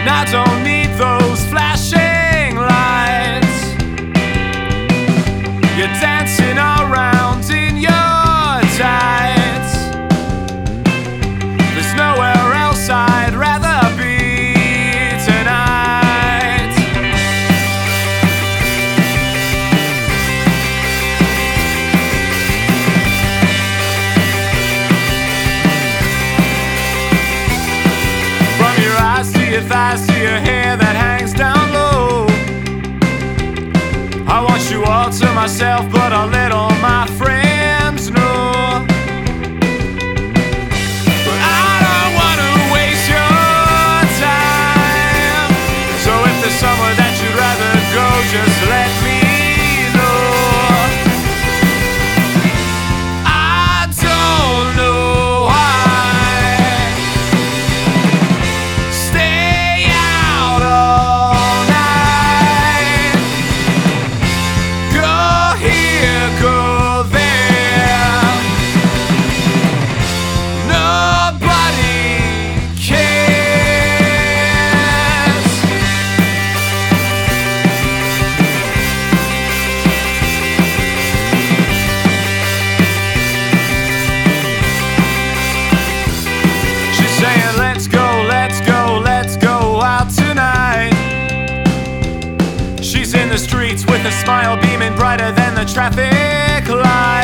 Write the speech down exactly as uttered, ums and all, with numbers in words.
And I don't need those flashing lights. You're dancing around in your tights. There's nowhere else I'd rather be tonight. From your eyes to your thighs to your hair that hangs down low, I want you all to myself, but I'll let all my friends know. But I don't want to waste your time. So if there's somewhere that you'd rather go, just let me know. I don't know why. Stay out all night. Go here, go there. Nobody cares. She's saying, let's go, let's go, let's go out tonight. She's in the streets with a smile beaming brighter than the traffic light.